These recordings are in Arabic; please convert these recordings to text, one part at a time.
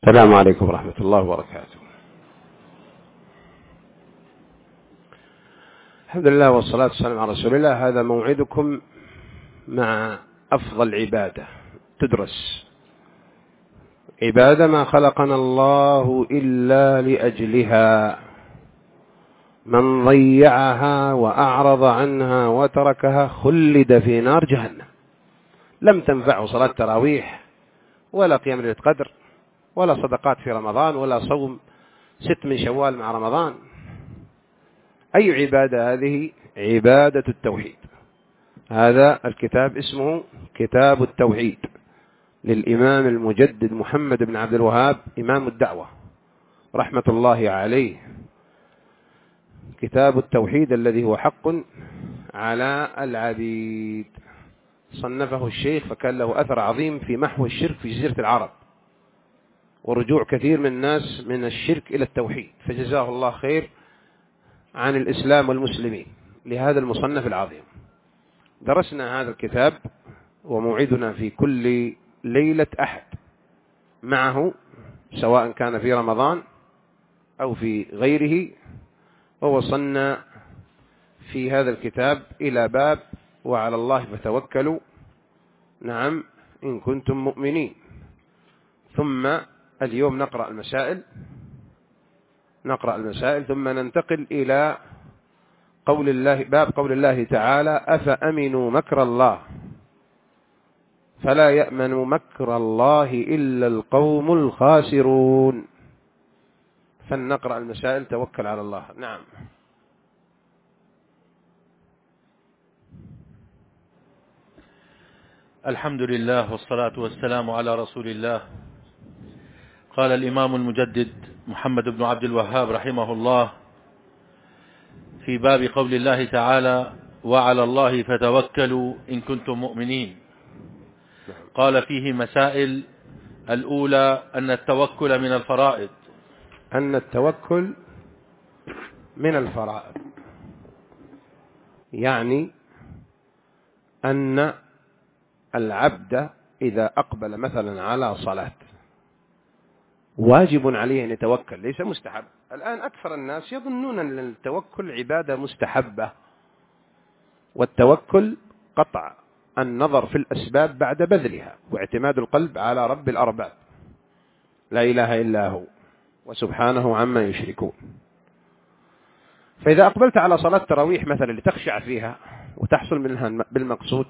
السلام عليكم ورحمة الله وبركاته. الحمد لله والصلاة والسلام على رسول الله. هذا موعدكم مع أفضل عبادة تدرس، عبادة ما خلقنا الله إلا لأجلها، من ضيعها وأعرض عنها وتركها خلد في نار جهنم. لم تنفعه صلاة تراويح ولا قيام ليلة قدر ولا صدقات في رمضان ولا صوم 6 من شوال مع رمضان. أي عبادة هذه؟ عبادة التوحيد. هذا الكتاب اسمه كتاب التوحيد للإمام المجدد محمد بن عبد الوهاب إمام الدعوة رحمة الله عليه. كتاب التوحيد الذي هو حق على العبيد. صنفه الشيخ فكان له أثر عظيم في محو الشرك في جزيرة العرب ورجوع كثير من الناس من الشرك إلى التوحيد، فجزاه الله خير عن الإسلام والمسلمين لهذا المصنف العظيم. درسنا هذا الكتاب وموعدنا في كل ليلة أحد معه، سواء كان في رمضان أو في غيره. ووصلنا في هذا الكتاب إلى باب وعلى الله فتوكلوا، نعم إن كنتم مؤمنين. ثم اليوم نقرأ المسائل ثم ننتقل إلى قول الله، باب قول الله تعالى: أفأمنوا مكر الله فلا يأمن مكر الله إلا القوم الخاسرون. فلنقرأ المسائل. توكل على الله. نعم. الحمد لله والصلاة والسلام على رسول الله. قال الإمام المجدد محمد بن عبد الوهاب رحمه الله في باب قول الله تعالى: وعلى الله فتوكلوا إن كنتم مؤمنين. قال فيه مسائل. الأولى أن التوكل من الفرائض. يعني أن العبد إذا أقبل مثلا على صلاة واجب عليه أن يتوكل، ليس مستحب. الآن أكثر الناس يظنون أن التوكل عبادة مستحبة، والتوكل قطع النظر في الأسباب بعد بذلها واعتماد القلب على رب الأرباب لا إله إلا هو وسبحانه عما يشركون. فإذا أقبلت على صلاة تراويح مثلا لتخشع فيها وتحصل منها بالمقصود،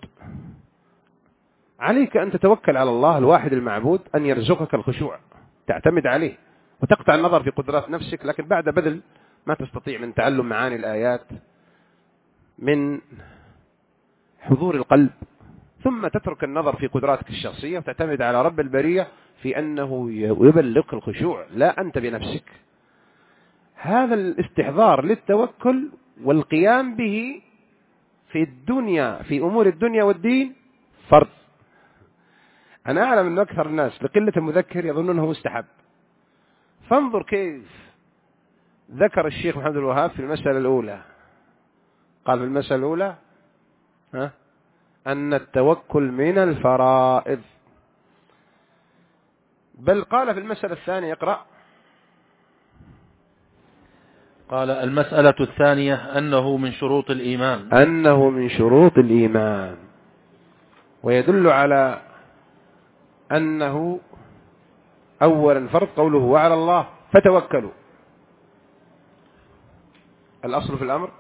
عليك أن تتوكل على الله الواحد المعبود أن يرزقك الخشوع، تعتمد عليه وتقطع النظر في قدرات نفسك، لكن بعد بذل ما تستطيع من تعلم معاني الآيات، من حضور القلب، ثم تترك النظر في قدراتك الشخصية وتعتمد على رب البرية في أنه يبلغك الخشوع لا أنت بنفسك. هذا الاستحضار للتوكل والقيام به في الدنيا، في أمور الدنيا والدين، فرض. أنا أعلم أن أكثر الناس لقلة المذكر يظنونه مستحب. فانظر كيف ذكر الشيخ محمد الوهاب في المسألة الأولى. قال في المسألة الأولى أن التوكل من الفرائض، بل قال في المسألة الثانية اقرأ. قال: المسألة الثانية أنه من شروط الإيمان، ويدل على أنه أولا فرض قوله وعلى الله فتوكلوا. الأصل في الأمر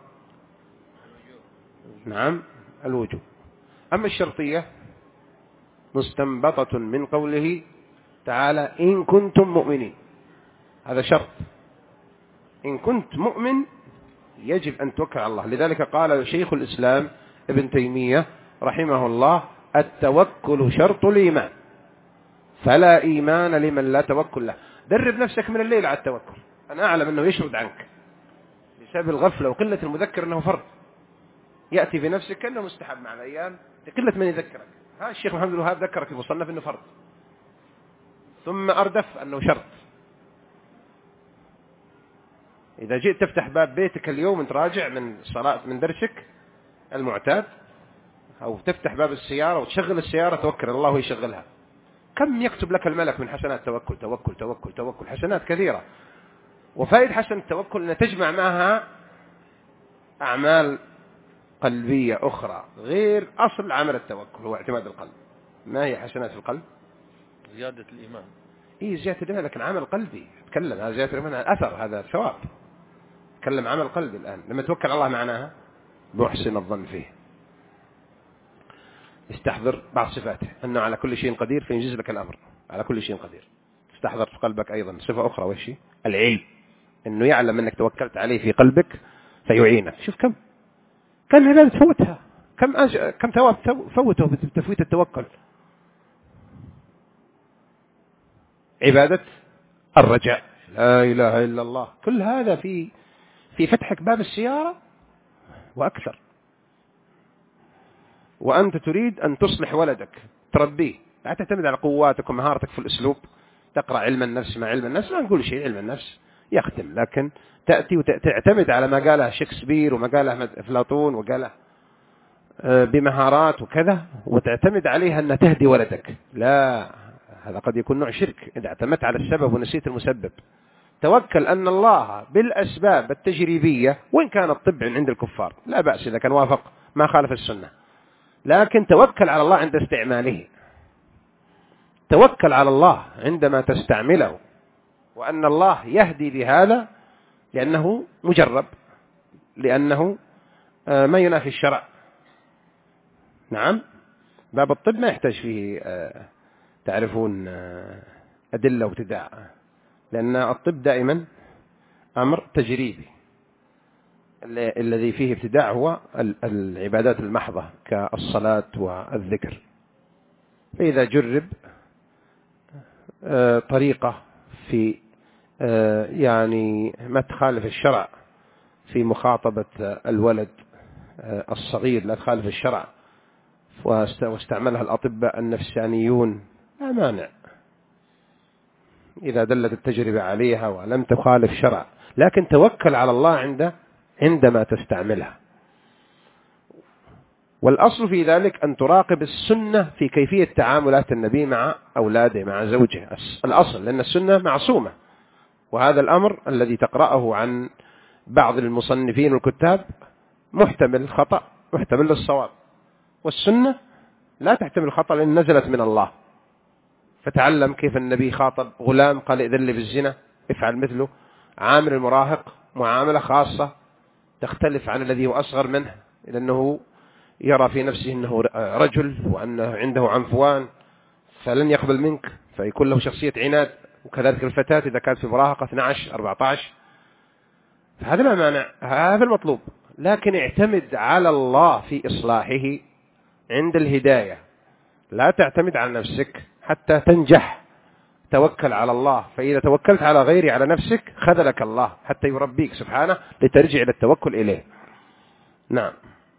نعم الوجوب. أما الشرطية مستنبطة من قوله تعالى إن كنتم مؤمنين، هذا شرط. إن كنت مؤمن يجب أن توكل على الله. لذلك قال شيخ الإسلام ابن تيمية رحمه الله: التوكل شرط الإيمان، فلا إيمان لمن لا توكل له. درب نفسك من الليل على التوكل. أنا أعلم أنه يشرد عنك بسبب الغفلة وقلة المذكر أنه فرض، يأتي في نفسك كأنه مستحب مع الأيام لقلة من يذكرك. ها الشيخ محمد الوهاب ذكرك في المصنف أنه فرض، ثم أردف أنه شرط. إذا جئت تفتح باب بيتك اليوم أنت راجع من صلاة من درسك المعتاد، أو تفتح باب السيارة وتشغل السيارة، توكل الله ويشغلها. كم يكتب لك الملك من حسنات؟ توكل توكل توكل توكل، حسنات كثيرة. وفائدة حسن التوكل أن تجمع معها أعمال قلبية أخرى غير أصل عمل التوكل، هو اعتماد القلب. ما هي حسنات القلب؟ زيادة الإيمان. زيادة الإيمان، لكن عمل قلبي تكلم هذا زيادة الإيمان، أثر، هذا ثواب. تكلم عمل قلبي الآن. لما توكل على الله معناها محسن الظن فيه، استحضر بعض صفاته أنه على كل شيء قدير فينجز لك الأمر، على كل شيء قدير. استحضر في قلبك أيضا صفة أخرى، وشي العلم، أنه يعلم أنك توكلت عليه في قلبك فيعينك. شوف كم عبادة تفوتها، كم ثواب فوته بتفويت التوكل. عبادة الرجاء، لا إله إلا الله، كل هذا في فتحك باب السيارة وأكثر. وأنت تريد أن تصلح ولدك، تربيه، لا تعتمد على قواتك ومهارتك في الأسلوب. تقرأ علم النفس مع علم النفس، ما نقول شيء، علم النفس يختم، لكن تأتي وتعتمد على ما قاله شكسبير وما قاله أفلاطون وقاله بمهارات وكذا، وتعتمد عليها أن تهدي ولدك. لا، هذا قد يكون نوع شرك إذا اعتمدت على السبب ونسيت المسبب. توكل أن الله بالأسباب التجريبية، وإن كان الطب عند الكفار لا بأس إذا كان وافق ما خالف السنة، لكن توكل على الله عند استعماله. توكل على الله عندما تستعمله، وأن الله يهدي بهذا لأنه مجرب، لأنه ما ينافي الشرع. نعم، باب الطب ما يحتاج فيه تعرفون أدلة وابتداع، لأن الطب دائما أمر تجريبي. الذي فيه ابتداع هو العبادات المحضة كالصلاة والذكر. فإذا جرب طريقة في يعني ما تخالف الشرع في مخاطبة الولد الصغير، لا تخالف الشرع، واستعملها الأطباء النفسانيون، لا مانع إذا دلت التجربة عليها ولم تخالف شرع، لكن توكل على الله عندما تستعملها. والأصل في ذلك أن تراقب السنة في كيفية تعاملات النبي مع أولاده مع زوجه، الأصل، لأن السنة معصومة. وهذا الأمر الذي تقرأه عن بعض المصنفين والكتاب محتمل الخطأ محتمل للصواب، والسنة لا تحتمل الخطأ لأن نزلت من الله. فتعلم كيف النبي خاطب غلام قال إذن لي بالزنا افعل مثله. عامل المراهق معاملة خاصة تختلف عن الذي هو أصغر منه، لأنه يرى في نفسه أنه رجل وأنه عنده عنفوان فلن يقبل منك، فيكون له شخصية عناد. وكذلك الفتاة إذا كانت في مراهقة 12-14، فهذا لا مانع، هذا المطلوب، لكن اعتمد على الله في إصلاحه عند الهداية، لا تعتمد على نفسك حتى تنجح. توكل على الله، فإذا توكلت على غيري على نفسك خذلك الله حتى يربيك سبحانه لترجع إلى التوكل إليه. نعم.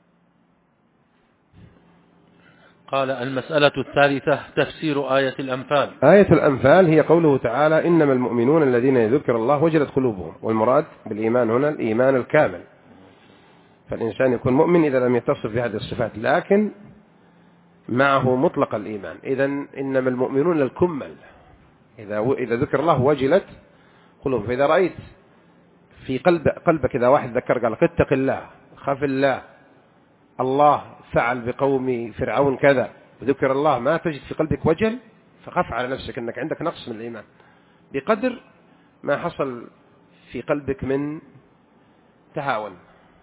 قال: المسألة الثالثة تفسير آية الأنفال. آية الأنفال هي قوله تعالى: إنما المؤمنون الذين يذكر الله وجلت قلوبهم. والمراد بالإيمان هنا الإيمان الكامل، فالإنسان يكون مؤمن إذا لم يتصف بهذه الصفات، لكن معه مطلق الإيمان. إذن إنما المؤمنون الكمل، إذا ذكر الله وجلت قلوبهم. فإذا رأيت في قلبك إذا واحد ذكر قال لك اتق الله، خاف الله، الله فعل بقوم فرعون كذا، وذكر الله، ما تجد في قلبك وجل، فخف على نفسك أنك عندك نقص من الإيمان بقدر ما حصل في قلبك من تهاون،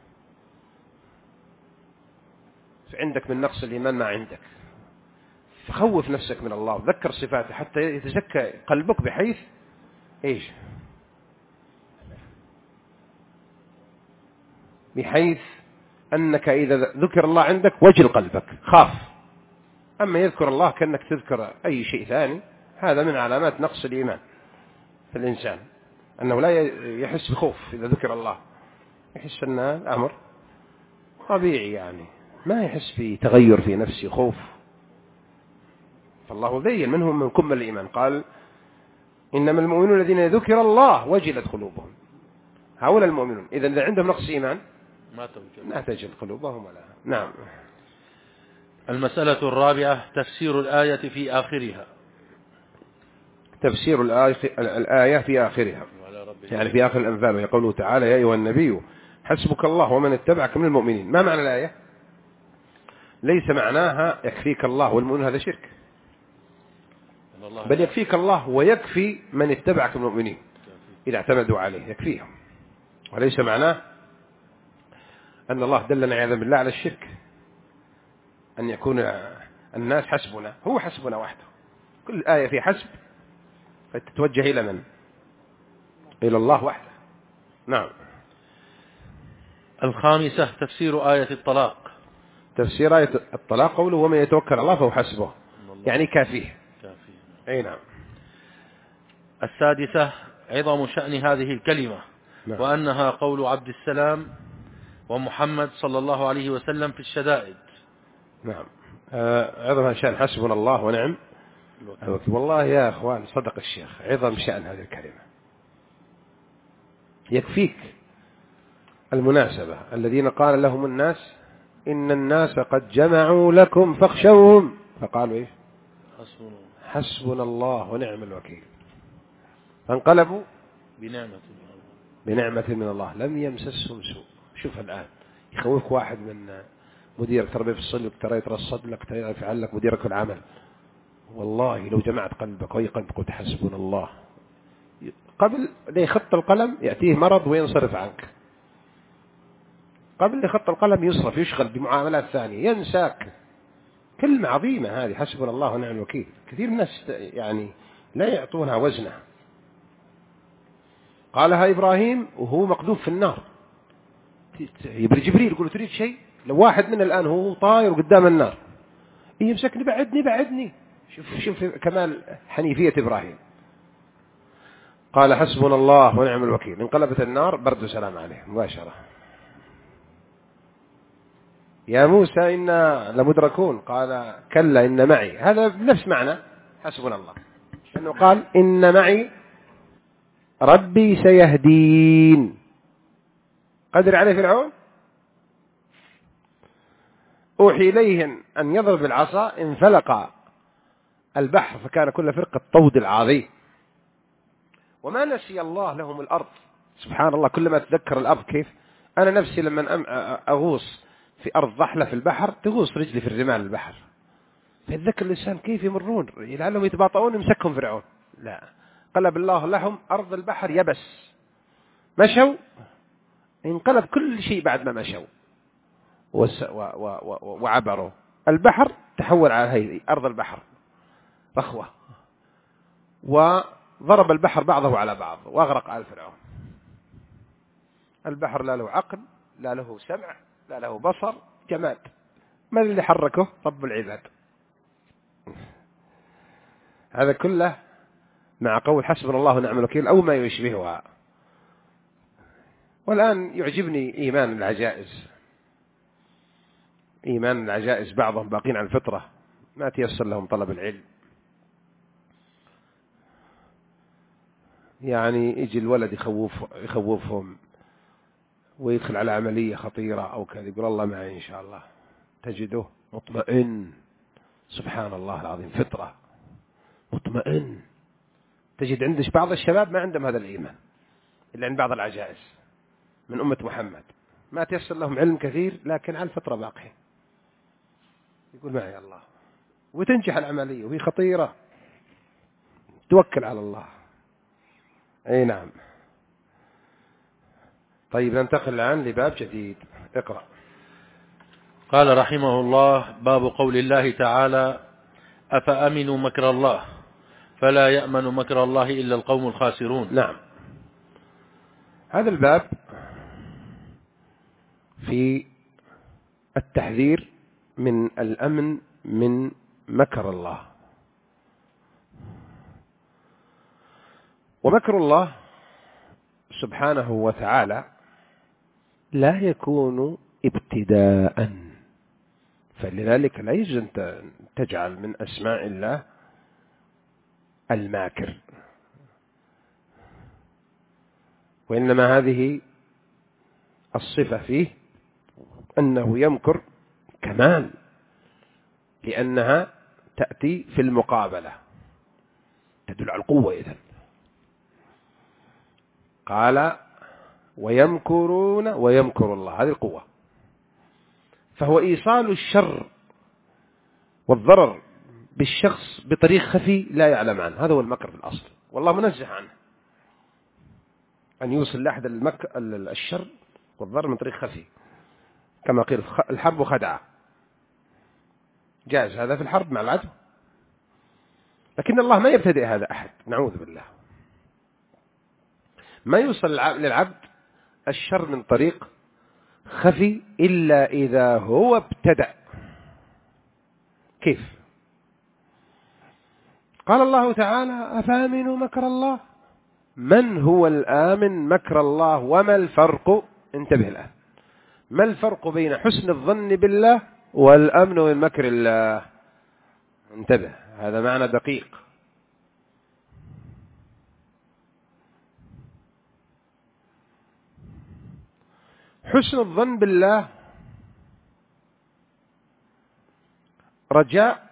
عندك من نقص الإيمان ما عندك. فخوف نفسك من الله وذكر صفاته حتى يتزكى قلبك، بحيث إيش؟ بحيث أنك إذا ذكر الله عندك وجل قلبك، خاف. أما يذكر الله كأنك تذكر أي شيء ثاني، هذا من علامات نقص الإيمان في الإنسان، أنه لا يحس بخوف إذا ذكر الله، يحس أن الأمر طبيعي، يعني ما يحس بتغير في نفسه خوف. فالله بين منهم من كمل الإيمان، قال: إنما المؤمنون الذين ذكر الله وجلت قلوبهم. هؤلاء المؤمنون إذا عندهم نقص إيمان ما تجل قلوبهم ولا. نعم. المسألة الرابعة تفسير الآية في آخرها. تفسير الآية في آخرها، يعني في آخر الأنفال، ويقوله تعالى يا أيها النبي حسبك الله ومن اتبعك من المؤمنين. ما معنى الآية؟ ليس معناها يكفيك الله والمؤمنون، هذا شرك، بل يكفيك الله ويكفي من اتبعك من المؤمنين إذا اعتمدوا عليه يكفيهم. وليس معناه أن الله دلنا عياذا بالله على الشرك، أن يكون الناس حسبنا، هو حسبنا وحده. كل آية في حسب فتتوجه إلى من؟ إلى الله وحده. نعم. الخامسة تفسير آية الطلاق. تفسير آية الطلاق قوله ومن يتوكل على الله فهو حسبه، يعني كافيه. أي نعم. السادسة عظم شأن هذه الكلمة، نعم. وأنها قول عبد السلام ومحمد صلى الله عليه وسلم في الشدائد. نعم. عظم شأن حسبنا الله ونعم الوكيل. والله يا أخوان صدق الشيخ، عظم شأن هذه الكلمة. يكفيك المناسبة الذين قال لهم الناس إن الناس قد جمعوا لكم فاخشوهم، فقالوا إيه؟ حسبنا الله ونعم الوكيل، فانقلبوا بنعمة من الله لم يمسسهم سوء. شوف الآن يخوفك واحد من مديرك، ترى بيفصلك، ترى يترصد لك، ترى يفعل لك مديرك العمل. والله لو جمعت قلبك وهي قلبك قلت حسبنا الله، قبل ليخط القلم يأتيه مرض وينصرف عنك، قبل يخط القلم يصرف يشغل بمعاملات ثانية ينساك. كلمة عظيمة هذه حسبنا الله ونعم الوكيل، كثير من الناس يعني لا يعطونها وزنها. قالها إبراهيم وهو مقذوف في النار، يبري جبريل يقول تريد شيء، لو واحد من الآن هو طاير قدام النار يمسكني بعدني. شوف كمال حنيفية إبراهيم. قال حسبنا الله ونعم الوكيل، انقلبت النار برد وسلام عليه مباشرة. يا موسى إنا لمدركون، قال كلا إن معي، هذا بنفس معنى حسبنا الله، لأنه قال إن معي ربي سيهدين. قدر عليه فرعون، أوحي إليهم أن يضرب العصا انفلق البحر فكان كل فرقة طود العظيم. وما نسي الله لهم الأرض. سبحان الله، كلما أتذكر الأرض كيف أنا نفسي لما أغوص في أرض ضحلة في البحر تغوص رجلي في الرمال البحر، فيتذكر الإنسان كيف يمرون لعلهم يتباطؤون يمسكهم فرعون. لا، قلب الله لهم أرض البحر يبس، مشوا انقلب كل شيء بعد ما مشوا وعبروا البحر، تحول على هذه أرض البحر رخوة، وضرب البحر بعضه على بعض وأغرق آل فرعون. البحر لا له عقل، لا له سمع، لا له بصر، جماد. من اللي حركه؟ رب العباد. هذا كله مع قول حسبنا الله ونعم الوكيل أو ما يشبهها. والآن يعجبني إيمان العجائز بعضهم باقين على الفطرة، ما تيسر لهم طلب العلم. يعني يجي الولد يخوفهم ويدخل على عملية خطيرة أو كذا، يقول الله معي إن شاء الله، تجده مطمئن. سبحان الله العظيم، فطرة مطمئن. تجد عندش بعض الشباب ما عندهم هذا الإيمان إلا عند بعض العجائز من أمة محمد، ما تيسر لهم علم كثير لكن على الفطرة باقين، يقول معي الله، وتنجح العملية وهي خطيرة، توكل على الله. أي نعم. طيب ننتقل الآن لباب جديد، اقرأ. قال رحمه الله: باب قول الله تعالى: أفأمنوا مكر الله فلا يأمن مكر الله إلا القوم الخاسرون. نعم، هذا الباب في التحذير من الأمن من مكر الله. ومكر الله سبحانه وتعالى لا يكون ابتداء، فلذلك لا يجوز أن تجعل من أسماء الله الماكر، وإنما هذه الصفة فيه أنه يمكر كمال، لأنها تأتي في المقابلة، تدل على القوة إذن. قال ويمكرون ويمكر الله، هذه القوة. فهو إيصال الشر والضرر بالشخص بطريق خفي لا يعلم عنه، هذا هو المكر في الأصل، والله منزه عنه أن يوصل لأحد الشر والضرر من طريق خفي، كما قيل الحرب خدعة، جائز هذا في الحرب مع العدو، لكن الله ما يبتدئ هذا أحد، نعوذ بالله. ما يوصل للعبد الشر من طريق خفي إلا إذا هو ابتدأ. كيف؟ قال الله تعالى أفامنوا مكر الله؟ من هو الآمن مكر الله؟ وما الفرق؟ انتبه الآن، ما الفرق بين حسن الظن بالله والأمن من مكر الله؟ انتبه، هذا معنى دقيق. حسن الظن بالله رجاء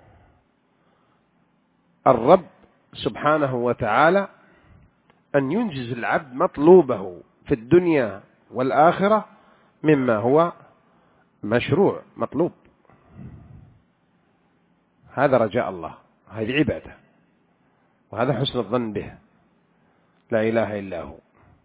الرب سبحانه وتعالى أن ينجز العبد مطلوبه في الدنيا والآخرة مما هو مشروع مطلوب. هذا رجاء الله، هذه عبادة، وهذا حسن الظن به، لا إله إلا هو.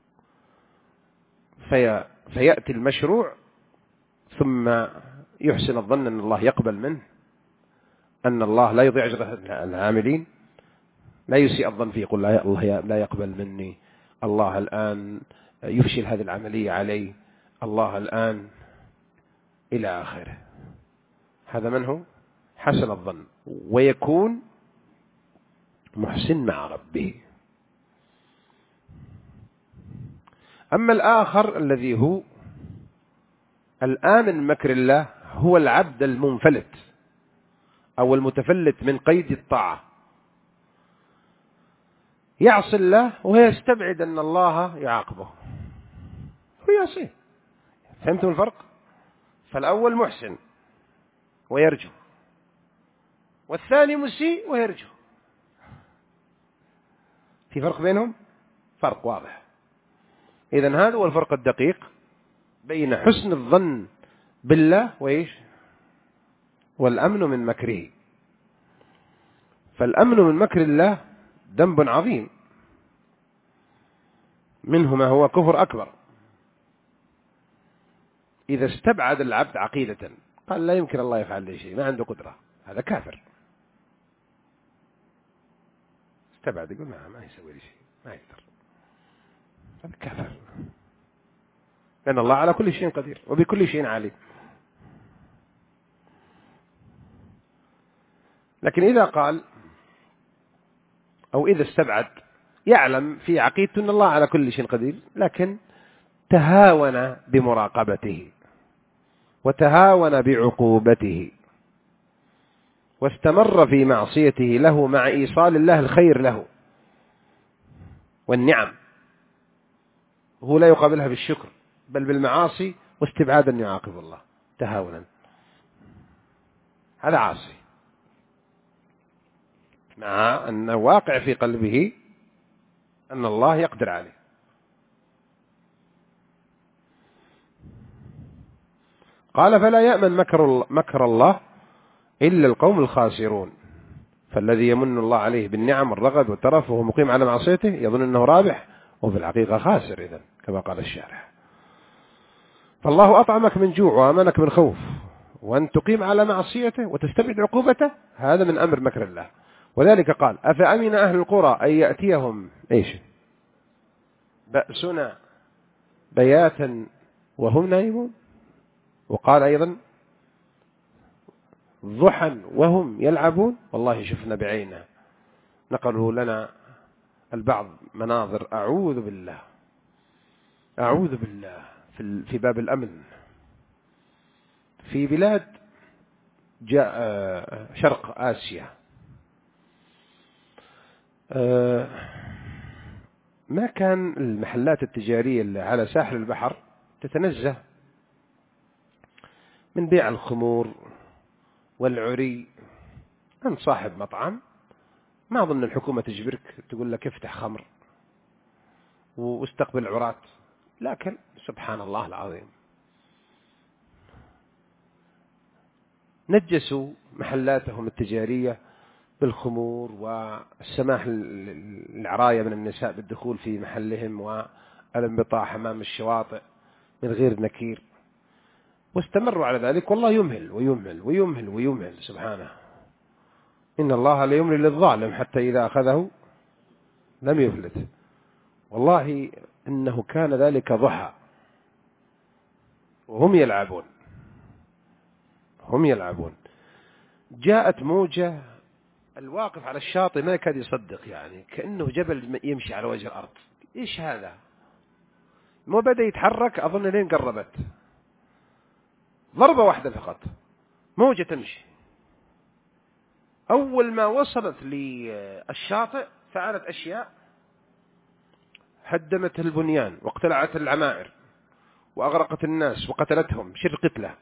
فيأتي المشروع ثم يحسن الظن أن الله يقبل منه، أن الله لا يضيع أجر العاملين، لا يسيء الظن فيه، يقول الله لا يقبل مني، الله الآن يفشل هذه العملية علي، الله الآن إلى آخره. هذا منه حسن الظن، ويكون محسن مع ربه. أما الآخر الذي هو الآمن من مكر الله هو العبد المنفلت أو المتفلت من قيد الطاعة، يعصي الله ويستبعد أن الله يعاقبه ويعصيه. فهمتم الفرق؟ فالأول محسن ويرجو، والثاني مسيء ويرجو. في فرق بينهم، فرق واضح. إذن هذا هو الفرق الدقيق بين حسن الظن بالله وإيش؟ والأمن من مكره. فالأمن من مكر الله ذنب عظيم، منه ما هو كفر أكبر. إذا استبعد العبد عقيدة، قال لا يمكن الله يفعل لي شيء، ما عنده قدرة، هذا كافر. استبعد، يقول ما يسوي لي شيء، ما يقدر، هذا كافر، لأن الله على كل شيء قدير وبكل شيء عليم. لكن إذا قال أو إذا استبعد، يعلم في عقيدته أن الله على كل شيء قدير، لكن تهاون بمراقبته وتهاون بعقوبته واستمر في معصيته له مع إيصال الله الخير له والنعم، هو لا يقابلها بالشكر بل بالمعاصي واستبعادا يعاقب الله تهاونا، هذا عاصي، مع أن واقع في قلبه أن الله يقدر عليه. قال فلا يأمن مكر الله إلا القوم الخاسرون. فالذي يمن الله عليه بالنعم والرغد والترف وهو مقيم على معصيته يظن أنه رابح، وفي الحقيقة خاسر إذن كما قال الشارح. فالله أطعمك من جوع وأمنك من خوف، وأن تقيم على معصيته وتستبعد عقوبته، هذا من أمر مكر الله. وذلك قال أفأمن أهل القرى أن يأتيهم إيش بأسنا بياتا وهم نائمون. وقال أيضا ضحى وهم يلعبون. والله شفنا بعيننا، نقلوا لنا البعض مناظر أعوذ بالله أعوذ بالله في باب الأمن في بلاد شرق آسيا. ما كان المحلات التجارية اللي على ساحل البحر تتنزه من بيع الخمور والعري عن صاحب مطعم ما أظن الحكومة تجبرك تقول لك افتح خمر واستقبل العراة، لكن سبحان الله العظيم نجسوا محلاتهم التجارية بالخمور والسماح العراية من النساء بالدخول في محلهم والانبطاح أمام الشواطئ من غير نكير، واستمروا على ذلك. والله يمهل ويمهل ويمهل ويمهل سبحانه. إن الله لا يملي للظالم حتى إذا أخذه لم يفلت. والله إنه كان ذلك ضحى وهم يلعبون، هم يلعبون. جاءت موجة، الواقف على الشاطئ ما يكاد يصدق، يعني كأنه جبل يمشي على وجه الأرض. إيش هذا؟ ما بدأ يتحرك، أظن لين قربت ضربة واحدة فقط، موجة تمشي. أول ما وصلت للشاطئ فعلت أشياء، هدمت البنيان واقتلعت العمائر وأغرقت الناس وقتلتهم شر قتله.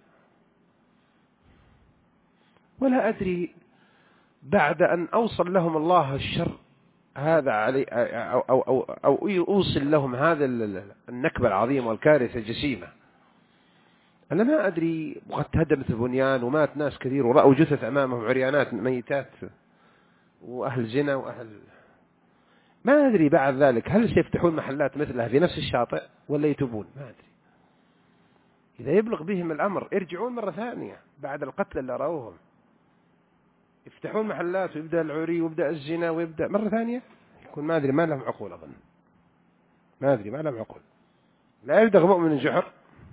ولا أدري بعد أن أوصل لهم الله الشر هذا علي أو أوصل لهم هذا النكبة العظيمة والكارثة الجسيمة، أنا ما أدري. وقد هدمت البنيان ومات ناس كثير ورأوا جثث أمامهم عريانات ميتات وأهل زنا وأهل، ما أدري بعد ذلك هل سيفتحون محلات مثلها في نفس الشاطئ ولا يتوبون، ما أدري. إذا يبلغ بهم الأمر يرجعون مرة ثانية بعد القتل اللي رأوهم، يفتحون محلات ويبدأ العري ويبدأ الزنا ويبدأ مرة ثانية، يكون ما أدري ما لهم عقول. أظن ما أدري ما لهم عقول. لا يلدغ مؤمن الجحر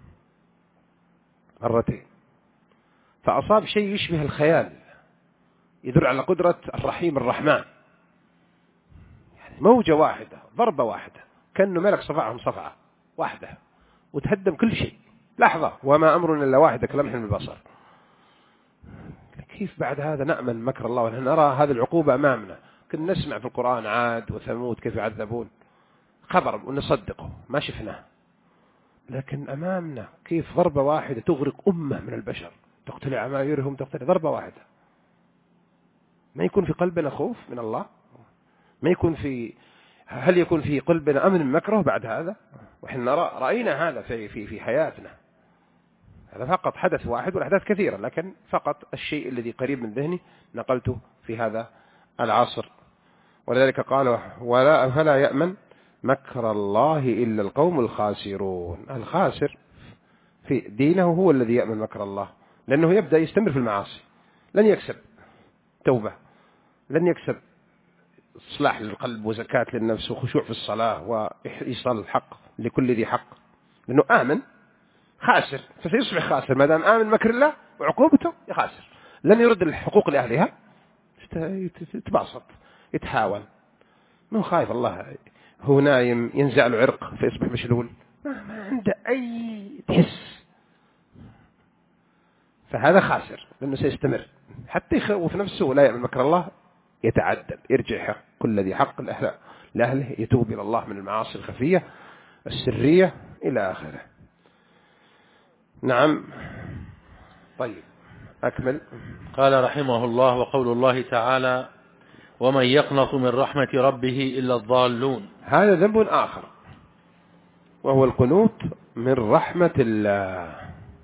مرتين. فأصاب شيء يشبه الخيال يدل على قدرة الرحيم الرحمن. يعني موجة واحدة، ضربة واحدة، كأنه ملك صفعهم صفعة واحدة وتهدم كل شيء لحظة. وما أمرنا إلا واحدة كلمح بالبصر. كيف بعد هذا نأمن مكر الله ونحن نرى هذه العقوبة أمامنا؟ كنا نسمع في القرآن عاد وثمود كيف يعذبون، خبر ونصدقه، ما شفناه. لكن أمامنا كيف ضربة واحدة تغرق أمة من البشر، تقتل عمايرهم، تقتل ضربة واحدة. ما يكون في قلبنا خوف من الله؟ ما يكون هل يكون في قلبنا أمن من مكره بعد هذا؟ وإحنا رأينا هذا في حياتنا. هذا فقط حدث واحد والأحداث كثيرة، لكن فقط الشيء الذي قريب من ذهني نقلته في هذا العصر. ولذلك قال فلا يأمن مكر الله إلا القوم الخاسرون. الخاسر في دينه هو الذي يأمن مكر الله، لأنه يبدأ يستمر في المعاصي، لن يكسب توبة، لن يكسب إصلاح للقلب وزكاة للنفس وخشوع في الصلاة وإيصال الحق لكل ذي حق، لأنه آمن خاسر، فسيصبح خاسر ما دام آمن مكر الله وعقوبته يخاسر. لن يرد الحقوق لأهلها، يتباسط يتحاول، مو خايف الله هو نايم ينزع له عرق فيصبح مشلول، ما عنده أي تحس. فهذا خاسر لأنه سيستمر حتى يخوف نفسه ولا يعمل مكر الله، يتعدل، يرجع حق كل ذي حق لأهله، يتوب إلى الله من المعاصي الخفية السرية إلى آخره. نعم. طيب أكمل. قال رحمه الله: وقول الله تعالى: ومن يقنط من رحمة ربه إلا الضالون. هذا ذنب آخر، وهو القنوط من رحمة الله.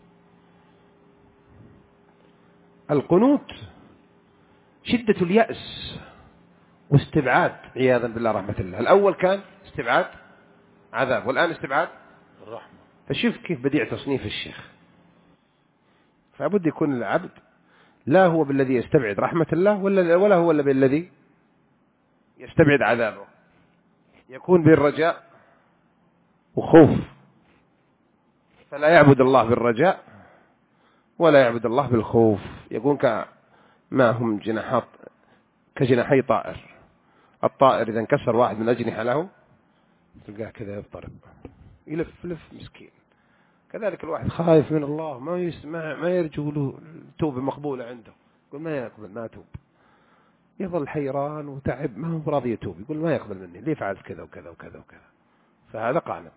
القنوط شدة اليأس واستبعاد عياذا بالله رحمة الله. الأول كان استبعاد عذاب، والآن استبعاد الرحمة. فشوف كيف بديع تصنيف الشيخ. فبد يكون العبد لا هو بالذي يستبعد رحمة الله ولا هو بالذي يستبعد عذابه، يكون بالرجاء وخوف، فلا يعبد الله بالرجاء ولا يعبد الله بالخوف. يكون كما هم جناحات كجناحي طائر. الطائر إذا انكسر واحد من أجنحة له تلقاه كذا يضطرب يلف مسكين. كذلك الواحد خايف من الله ما يرجو له توبة مقبولة عنده، يقول ما يقبل، ما توب، يظل حيران وتعب، ما هو راضي يتوب، يقول ما يقبل مني، ليه فعلت كذا وكذا وكذا وكذا. فهذا قانط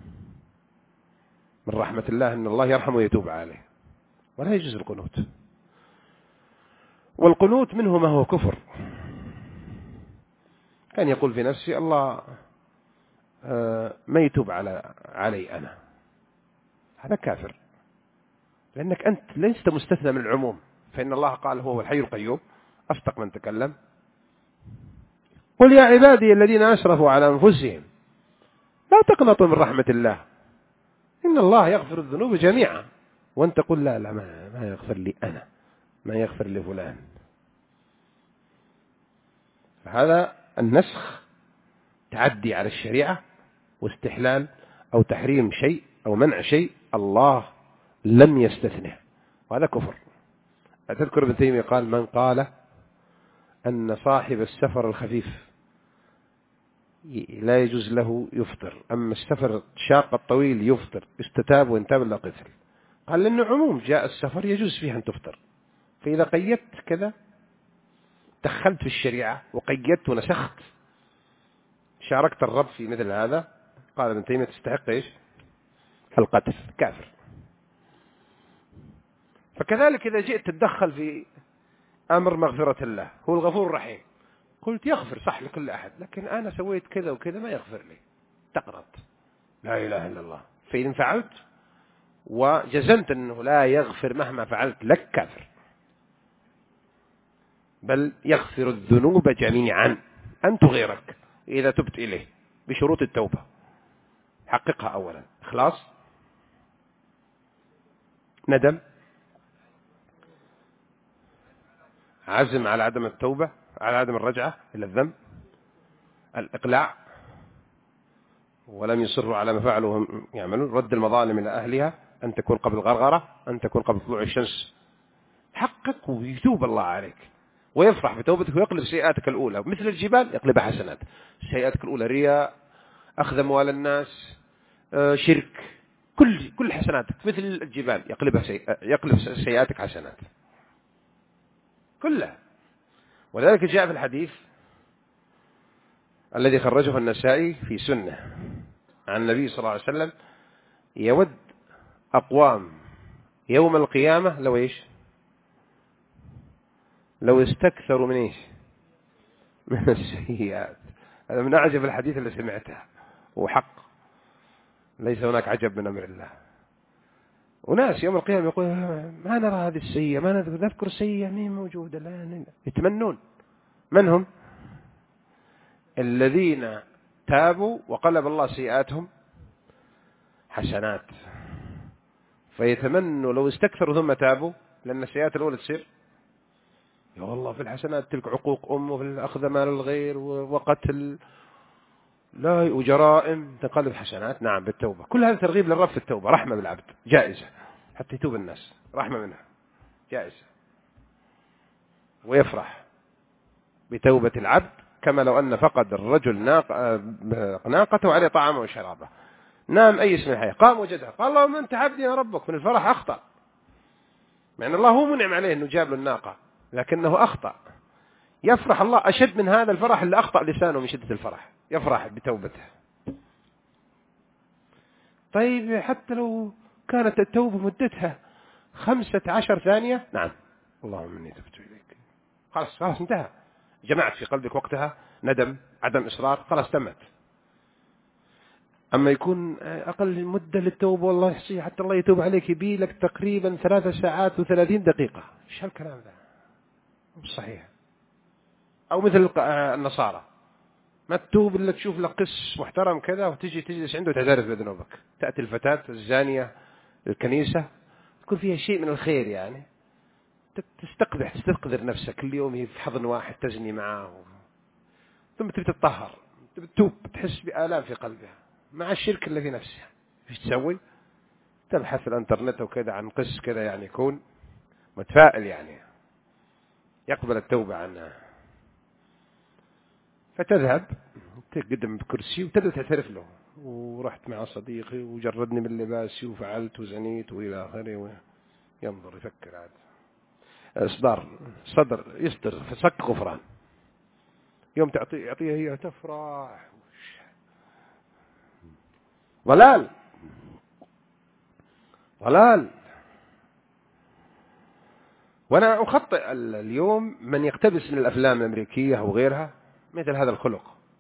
من رحمة الله أن الله يرحمه ويتوب عليه، ولا يجوز القنوت. والقنوت منه ما هو كفر، كان يقول في نفسه الله ما يتوب علي أنا، هذا كافر، لأنك أنت لست مستثنى من العموم، فإن الله قال هو الحي القيوم أصدق من تكلم. قل يا عبادي الذين أسرفوا على أنفسهم لا تقنطوا من رحمة الله إن الله يغفر الذنوب جميعا. وأنت قل لا ما يغفر لي أنا، ما يغفر لفلان. فهذا النسخ تعدي على الشريعة واستحلال أو تحريم شيء أو منع شيء الله لم يستثنه، وهذا كفر. أتذكر ابن تيمية قال من قال أن صاحب السفر الخفيف لا يجوز له يفطر، أما السفر الشاق الطويل يفطر، استتاب وانتاب لا قتل. قال لأنه عموم جاء السفر يجوز فيه أن تفطر، فإذا قيدت كذا دخلت في الشريعة وقيدت ونسخت شاركت الرب في مثل هذا. قال ابن تيمية تستحق إيش؟ القتل، كافر. فكذلك إذا جئت تتدخل في أمر مغفرة الله، هو الغفور الرحيم، قلت يغفر صح لكل أحد، لكن أنا سويت كذا وكذا ما يغفر لي، تقنط، لا إله إلا الله. فإذا فعلت وجزمت أنه لا يغفر مهما فعلت لك، كافر. بل يغفر الذنوب جميعا أنت غيرك إذا تبت إليه بشروط التوبة. حققها أولا: إخلاص، ندم، عزم على عدم التوبة، على عدم الرجعة إلى الذنب، الإقلاع ولم يصروا على ما فعلوا وهم يعملون، رد المظالم إلى أهلها، أن تكون قبل الغرغرة، أن تكون قبل طلوع الشمس. حقق ويتوب الله عليك ويفرح بتوبتك ويقلب سيئاتك الأولى مثل الجبال يقلبها حسنات. سيئاتك الأولى رياء، أخذ أموال الناس، شرك، كل حسناتك مثل الجبال يقلب سيئاتك حسنات كلها. ولذلك جاء في الحديث الذي خرجه النسائي في سنة عن النبي صلى الله عليه وسلم: يود أقوام يوم القيامة لو استكثروا من إيش؟ من السيئات. هذا من أعجب الحديث اللي سمعته، وحق ليس هناك عجب من أمر الله. وناس يوم القيامة يقول ما نرى هذه السيئة، ما نذكر السيئة مين موجودة، لا يتمنون. من هم؟ الذين تابوا وقلب الله سيئاتهم حسنات، فيتمنوا لو استكثروا ثم تابوا، لأن السيئات الأولى تصير يا والله في الحسنات تلك عقوق وفي الأخذ مال الغير وقتل لا وجرائم، تنقلب حسنات. نعم بالتوبة. كل هذا ترغيب للرب في التوبة، رحمة بالعبد جائزة، حتى يتوب الناس، رحمة منها جائزة، ويفرح بتوبة العبد كما لو أن فقد الرجل ناقته عليه طعامه وشرابه، نام أيس من الحياة، قام وجدها، قال اللهم أنت عبدي يا ربك، من الفرح أخطأ، مع أن الله هو منعم عليه أنه جاب له الناقة لكنه أخطأ. يفرح الله أشد من هذا الفرح اللي أخطأ لسانه من شدة الفرح، يفرح بتوبته. طيب حتى لو كانت التوبة مدتها 15 ثانية، نعم اللهم إني تبت إليك، خلاص انتهى، جمعت في قلبك وقتها ندم، عدم إصرار، خلاص تمت. أما يكون أقل مدة للتوبة والله يحصيها حتى الله يتوب عليك يبي لك تقريبا 3 ساعات و30 دقيقة، إيش هالكلام ذا؟ مش صحيح. أو مثل النصارى ما تتوب إلا تشوف لك قس محترم كذا وتجي تجلس عنده وتعترف بذنوبك. تأتي الفتاة الزانية الكنيسة تكون فيها شيء من الخير، يعني تستقذر نفسك كل يوم في حضن واحد تزني معه، ثم تبي تتطهر، تبي تتوب، تحس بآلام في قلبها مع الشرك اللي في نفسها. ايش تسوي؟ تبحث في الانترنت وكذا عن قس كذا يعني يكون متفائل يعني يقبل التوبة عنها، فتذهب تقدم بكرسي وتبدأ تعترف له، ورحت مع صديقي وجردني من لباسي وفعلت وزنيت وإلى آخره، ينظر يفكر عاد صدر يصدر فسك غفران. يوم يعطيها هي تفرح. ضلال. وأنا أخطئ اليوم من يقتبس من الأفلام الأمريكية أو غيرها مثل هذا الخلق،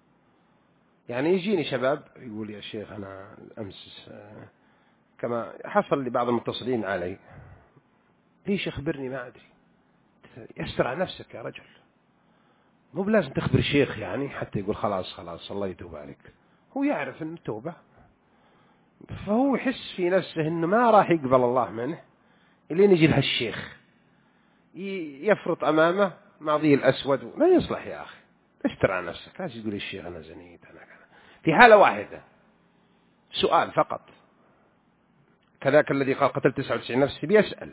يعني يجيني شباب يقول يا شيخ أنا أمس كما حصل لبعض المتصلين علي، ليش أخبرني ما أدري. يستر على نفسك يا رجل، مو بلازم تخبر الشيخ يعني حتى يقول خلاص الله يتوب عليك. هو يعرف أن التوبة، فهو يحس في نفسه أنه ما راح يقبل الله منه إلين يجي له الشيخ يفرط أمامه ماضي الأسود. ما يصلح يا أخي، استر على نفسك. لا تقول الشيخ أنا زنيت أنا كذا. في حالة واحدة سؤال فقط، كذاك الذي قال قتل 99 نفس بيسأل.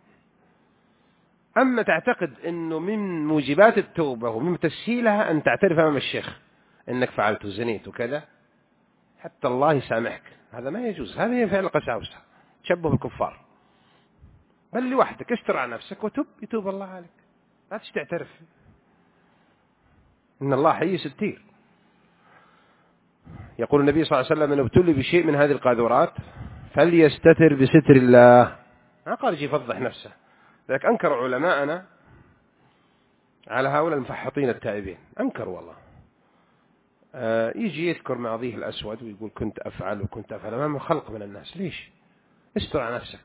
أما تعتقد أنه من موجبات التوبة ومن تسهيلها أن تعترف أمام الشيخ أنك فعلت وزنيت وكذا حتى الله يسامحك، هذا ما يجوز. هذا هي فعل القساوسة، تشبه بالكفار. بل لوحدك استر على نفسك وتب، يتوب الله عليك. لا تعترف، إن الله حي ستير. يقول النبي صلى الله عليه وسلم: من ابتلي بشيء من هذه القاذورات فليستتر بستر الله. ما قال يجي يفضح نفسه. لذلك أنكر علماءنا على هؤلاء المفحطين التائبين، أنكروا والله. يجي يذكر ماضيه الأسود ويقول كنت أفعل وكنت أفعل أمام خلق من الناس. ليش؟ استر على نفسك،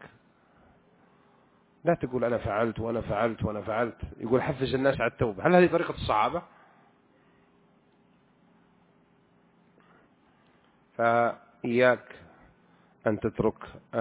لا تقول أنا فعلت وأنا فعلت وأنا فعلت. يقول حفز الناس على التوبة. هل هذه طريقة الصحابة؟ فإياك أن تترك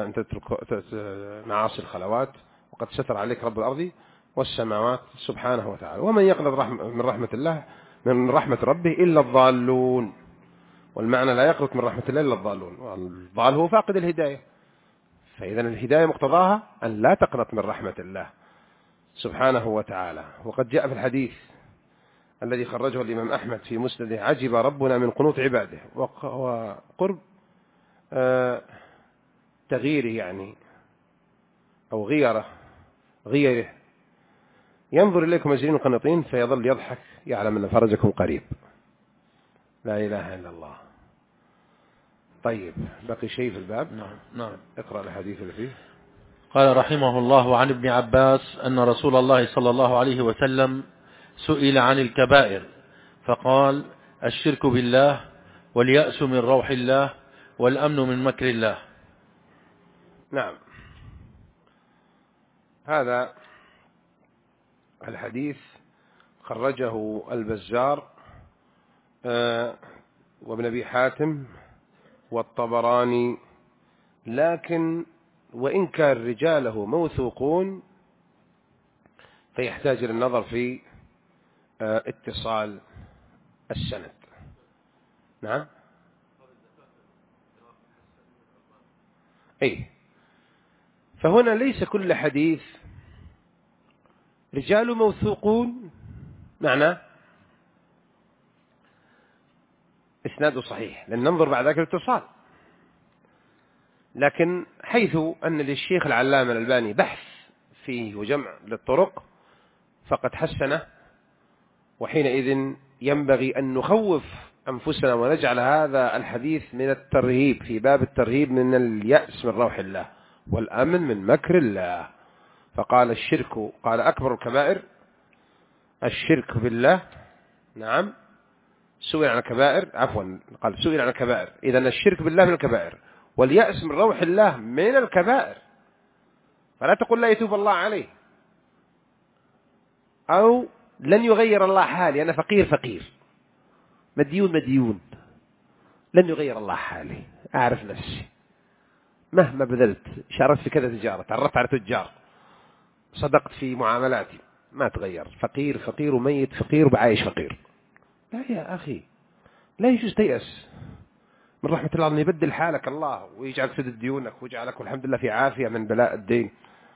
معاصي الخلوات، وقد ستر عليك رب الأرض والسماوات سبحانه وتعالى. ومن يقنط من رحمة ربه إلا الضالون. والمعنى لا يقنط من رحمة الله إلا الضالون، والضال هو فاقد الهداية. فإذا الهداية مقتضاها أن لا تقنط من رحمة الله سبحانه وتعالى. وقد جاء في الحديث الذي خرجه الإمام أحمد في مسنده: عجب ربنا من قنوط عباده وقرب تغييره، يعني أو غيره ينظر إليكم مجرين قنطين فيظل يضحك يعلم أن فرجكم قريب. لا إله إلا الله. طيب، بقي شيء في الباب؟ نعم. اقرأ الحديث اللي فيه. قال رحمه الله: عن ابن عباس أن رسول الله صلى الله عليه وسلم سئل عن الكبائر فقال: الشرك بالله، واليأس من روح الله، والأمن من مكر الله. نعم، هذا الحديث خرجه البزار وابن أبي حاتم والطبراني، لكن وإن كان رجاله موثوقون فيحتاج للنظر في اتصال السند. نعم، أي، فهنا ليس كل حديث رجال موثوقون معناه إسناده صحيح، لأن ننظر بعد ذلك الاتصال. لكن حيث أن للشيخ العلامة الألباني بحث فيه وجمع للطرق فقد حسنه، وحينئذ ينبغي أن نخوف أنفسنا ونجعل هذا الحديث من الترهيب، في باب الترهيب من اليأس من روح الله والأمن من مكر الله. فقال الشرك، قال أكبر الكبائر الشرك بالله. نعم، سئل عن الكبائر، عفوا قال سئل عن الكبائر. إذن الشرك بالله من الكبائر، واليأس من روح الله من الكبائر. فلا تقول لا يتوب الله عليه، أو لن يغير الله حالي، أنا فقير مديون، لن يغير الله حالي، أعرف نفسي مهما بذلت، شاركت في كذا تجارة، تعرفت على تجار، صدقت في معاملاتي، ما تغير. فقير وميت فقير وبعايش فقير. لا يا أخي، لا يجوز تيأس من رحمة الله، أن يبدل حالك الله ويجعلك سدد ديونك ويجعلك والحمد لله في عافية من بلاء الدين.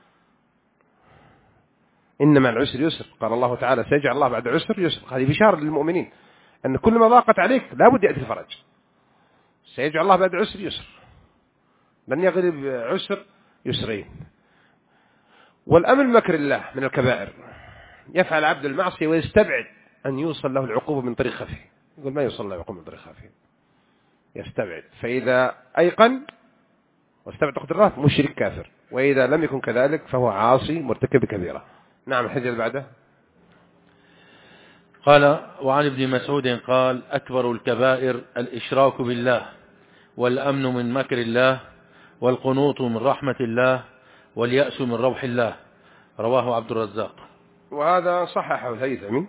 إنما العسر يسر، قال الله تعالى: سيجعل الله بعد عسر يسر. هذه بشارة للمؤمنين أن كل ما ضاقت عليك لا بد يأتي الفرج. سيجعل الله بعد عسر يسر، لن يغلب عسر يسرين. والأمن مكر الله من الكبائر. يفعل عبد المعصية ويستبعد أن يوصل له العقوبة من طريق خفي، يقول ما يوصل له العقوبة من طريق خفي، يستبعد. فإذا أيقن واستبعد قدر الله مشرك كافر، وإذا لم يكن كذلك فهو عاصي مرتكب كبيرة. نعم، الحديث اللي بعده. قال وعن ابن مسعود قال أكبر الكبائر الإشراك بالله والأمن من مكر الله والقنوط من رحمة الله واليأس من روح الله. رواه عبد الرزاق. وهذا صححه الهيثمي.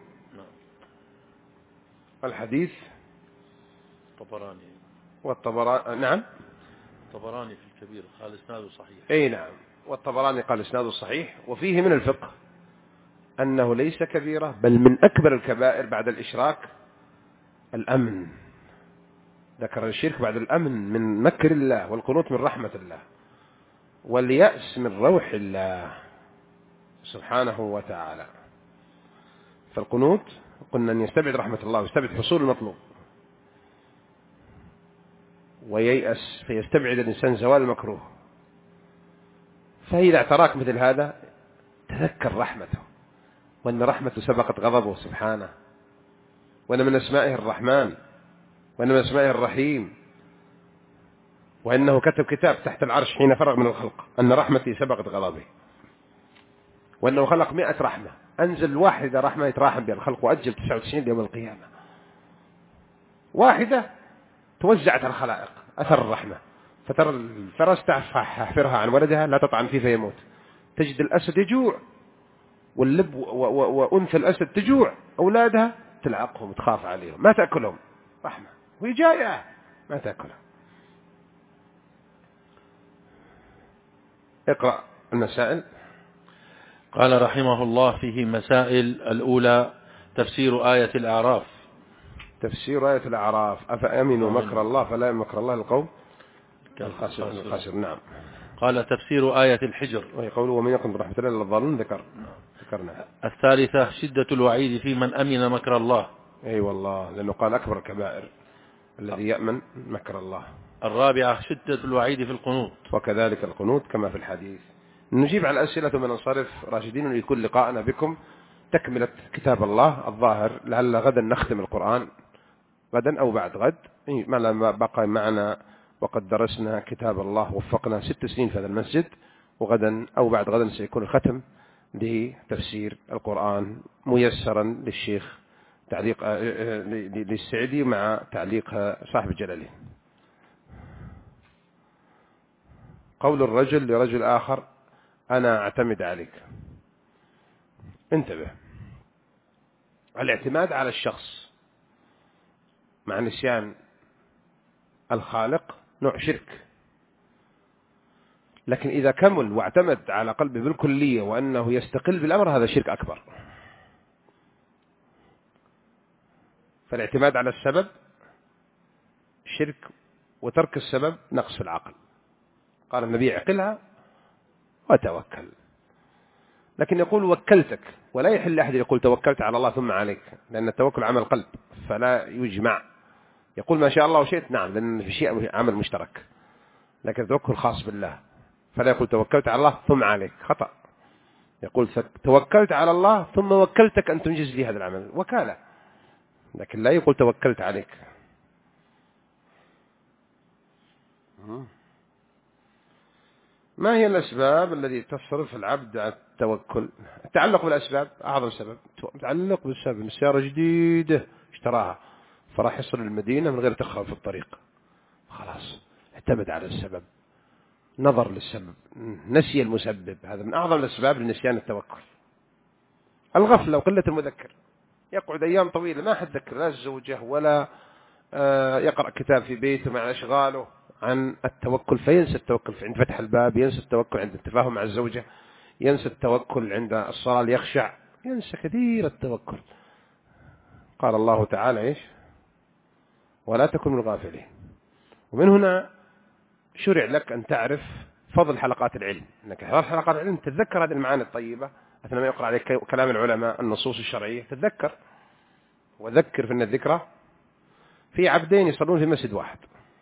الحديث والطبراني نعم الطبراني في الكبير قال إسناده صحيح. أي نعم، والطبراني قال إسناده صحيح. وفيه من الفقه أنه ليس كبيرة بل من أكبر الكبائر بعد الإشراك الأمن. ذكر الشرك بعد الأمن من مكر الله والقنوط من رحمة الله واليأس من روح الله سبحانه وتعالى. فالقنوط قلنا أن يستبعد رحمة الله ويستبعد حصول المطلوب، وييأس فيستبعد الإنسان زوال المكروه. فإذا اعتراك مثل هذا تذكر رحمته، وأن رحمته سبقت غضبه سبحانه، وأن من أسمائه الرحمن، وأن من أسمائه الرحيم، وأنه كتب كتاب تحت العرش حين فرغ من الخلق أن رحمتي سبقت غضبه، وأنه خلق 100 رحمة، أنزل واحدة رحمة يتراحم بها الخلق وأجل 99 يوم القيامة. واحدة توزعت على الخلائق أثر الرحمة، فترى الفرس تحفرها عن ولدها لا تطعن فيه فيموت، تجد الأسد يجوع واللب وأنثى الأسد تجوع، أولادها تلعقهم وتخاف عليهم ما تأكلهم، رحمة، وهي جائعة ما تأكلهم. اقرأ المسائل. قال رحمه الله فيه مسائل. الأولى تفسير آية الأعراف. تفسير آية الأعراف أفأمنوا مكر الله فلا مكر الله القوم الخاسر. نعم. قال تفسير آية الحجر ويقول ومن يقم برحمة الله إلا الضالون ذكرنا. الثالثة شدة الوعيد في من أمن مكر الله. أي والله، لأنه قال أكبر الكبائر الذي يأمن مكر الله. الرابعة شدة الوعيد في القنوط، وكذلك القنوط كما في الحديث. نجيب على الأسئلة ثم ننصرف راشدين ليكون لقاءنا بكم تكملة كتاب الله الظاهر. لعل غدا نختم القرآن، غدا أو بعد غد، ما لما بقى معنا وقد درسنا كتاب الله وفقنا 6 سنين في هذا المسجد، وغدا أو بعد غدا سيكون الختم لتفسير القرآن ميسرا للشيخ تعليق للسعدي مع تعليق صاحب الجلالين. قول الرجل لرجل آخر أنا أعتمد عليك. انتبه، الاعتماد على الشخص مع نسيان الخالق نوع شرك، لكن إذا كمل واعتمد على قلبه بالكلية وأنه يستقل بالأمر هذا شرك أكبر. فالاعتماد على السبب شرك، وترك السبب نقص في العقل. قال النبي اعقلها وتوكل. لكن يقول وكلتك، ولا يحل أحد يقول توكلت على الله ثم عليك، لأن التوكل عمل قلب فلا يجمع. يقول ما شاء الله وشئت، نعم، لأن في شيء عمل مشترك، لكن التوكل خاص بالله، فلا يقول توكلت على الله ثم عليك، خطأ. يقول توكلت على الله ثم وكلتك أن تنجز لي هذا العمل، وكالة، لكن لا يقول توكلت عليك. ما هي الأسباب التي تصرف العبد على التوكل؟ التعلق بالأسباب أعظم سبب. التعلق بالسبب، السيارة جديدة اشتراها فراح يصل المدينة من غير تخرب في الطريق، خلاص اعتمد على السبب، نظر للسبب، نسي المسبب. هذا من أعظم الأسباب لنسيان التوكل. الغفلة وقلة المذكر، يقعد أيام طويلة ما حد ذكر، لا الزوجة ولا يقرأ كتاب في بيته مع أشغاله عن التوكل، فينسى التوكل عند فتح الباب، ينسى التوكل عند التفاهم مع الزوجة، ينسى التوكل عند الصلاة ليخشع، ينسى كثير التوكل. قال الله تعالى إيش؟ ولا تكن من الغافلين. ومن هنا شرع لك أن تعرف فضل حلقات العلم، أنك حضر حلقات العلم تتذكر هذه المعاني الطيبة أثناء ما يقرأ عليك كلام العلماء النصوص الشرعية، تتذكر. وذكر فإن الذكرى. في عبدين يصلون في مسجد واحد،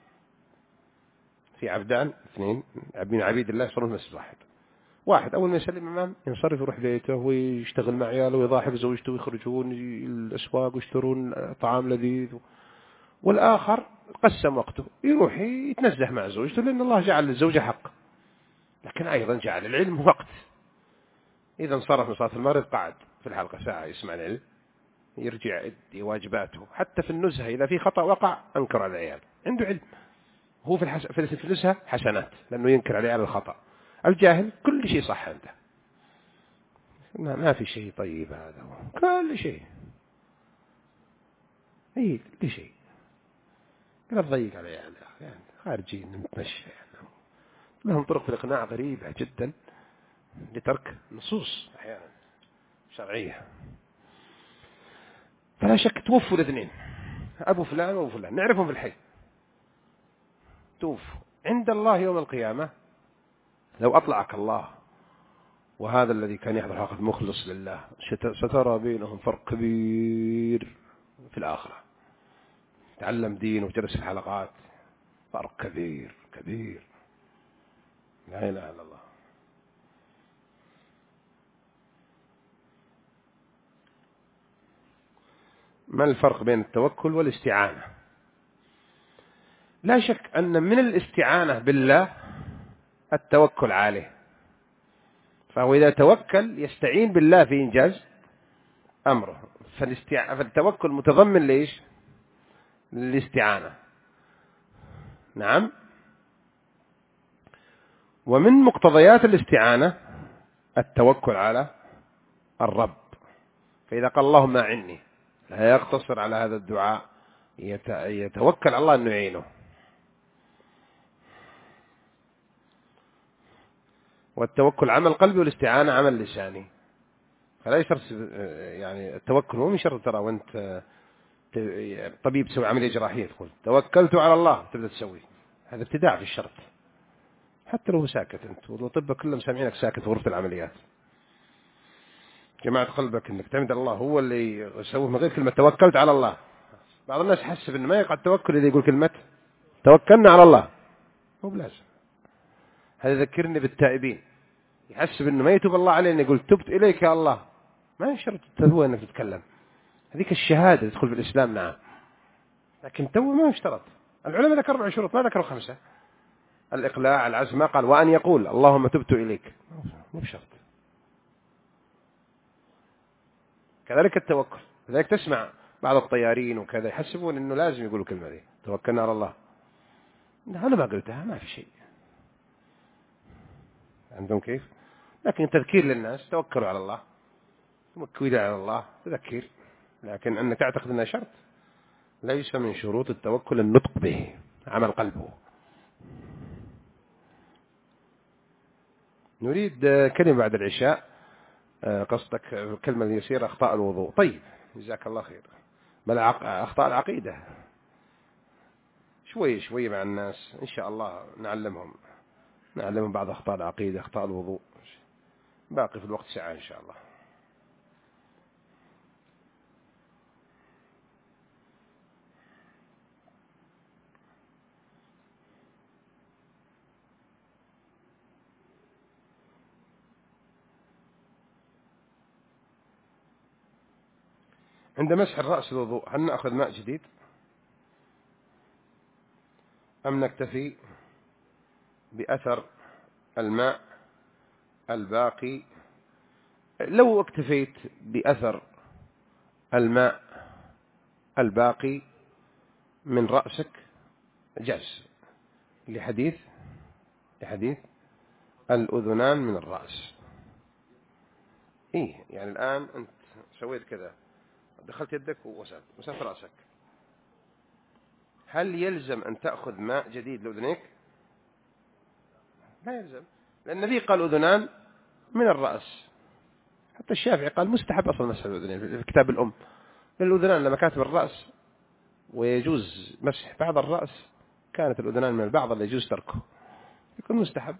في عبدان اثنين من عبيد الله يصلون في مسجد واحد أول ما يسلم الإمام ينصرف يروح بيته ويشتغل مع عياله ويضاحك زوجته ويخرجون الأسواق ويشترون طعام لذيذ، والآخر قسم وقته يروح يتنزه مع زوجته، لأن الله جعل للزوجة حق، لكن أيضا جعل العلم وقت. إذا انصرف من صلاة المغرب قعد في الحلقة ساعة يسمع العلم، يرجع يؤدي واجباته. حتى في النزهة إذا في خطأ وقع أنكر على العيال، عنده علم. هو في النزهة حسنات لأنه ينكر على العيال الخطأ. الجاهل كل شيء صح عنده، ما في شيء طيب هذا، كل شيء كل شيء. لا تضيق على العيال يعني خارجين نتمشى يعني. لهم طرق في الإقناع غريبة جدا لترك نصوص أحيانا شرعية. فلا شك توفوا الاثنين، أبو فلان وأبو فلان نعرفهم في الحي، توفوا عند الله يوم القيامة. لو أطلعك الله وهذا الذي كان يحضر حلقة مخلص لله سترى بينهم فرق كبير في الآخرة. تعلم دين وجلس الحلقات، فرق كبير كبير، لا إله إلا الله. ما الفرق بين التوكل والاستعانة؟ لا شك أن من الاستعانة بالله التوكل عليه، فهو إذا توكل يستعين بالله في إنجاز أمره. فالتوكل متضمن ليش؟ للاستعانة. نعم. ومن مقتضيات الاستعانة التوكل على الرب. فإذا قال اللهم أعني لا يقتصر على هذا الدعاء، يتوكل على الله أنه يعينه. والتوكل عمل قلبي والاستعانة عمل لساني. فلا يشرط يعني التوكل مو من شرط ترى وانت طبيب تسوي عملية جراحية تقول توكلت على الله تبدأ تسوي، هذا ابتداع في الشرط. حتى لو ساكت انت والطب كلهم سامعينك ساكت في غرفة العمليات، جماعة قلبك انك تعتمد على الله هو اللي يسويه من غير كلمة توكلت على الله. بعض الناس يحسب انه ما يقع التوكل اذا يقول كلمة توكلنا على الله، مو بلازم. هذا يذكرني بالتائبين، يحسب انه ما يتوب الله عليه انه يقول تبت اليك يا الله، ما يشرط هو انك تتكلم. هذيك الشهادة تدخل في الاسلام نعم، لكن تو ما يشترط. العلماء ذكروا 4 شروط ما ذكروا 5. الإقلاع، العزم، ما قال وأن يقول اللهم تبت إليك، مو بشرط. كذلك التوكل، لذلك تسمع بعض الطيارين وكذا يحسبون أنه لازم يقولوا كلمة دي توكلنا على الله. أنا ما قلتها، ما في شيء عندهم كيف. لكن تذكير للناس توكلوا على الله، توكلوا على الله تذكير. لكن أنك تعتقد أنها شرط، ليس من شروط التوكل النطق به، عمل قلبه. نريد كلمة بعد العشاء، قصدك الكلمة اليسيرة أخطاء الوضوء. طيب جزاك الله خير. بل أخطاء العقيدة شوي شوي مع الناس إن شاء الله نعلمهم بعض أخطاء العقيدة، أخطاء الوضوء، باقي في الوقت ساعة إن شاء الله. عند مسح الرأس الوضوء هل نأخذ ماء جديد أم نكتفي بأثر الماء الباقي؟ لو اكتفيت بأثر الماء الباقي من رأسك جاز، لحديث الأذنان من الرأس. إيه يعني الآن أنت سويت كذا، دخلت يدك ومسحت رأسك، هل يلزم أن تأخذ ماء جديد لأذنيك؟ لا يلزم، لأن النبي قال أذنان من الرأس. حتى الشافعي قال مستحب أصلا مسح الأذنين في كتاب الأم، للأذنان لما كاتب الرأس ويجوز مسح بعض الرأس، كانت الأذنان من البعض اللي يجوز تركه، يكون مستحب.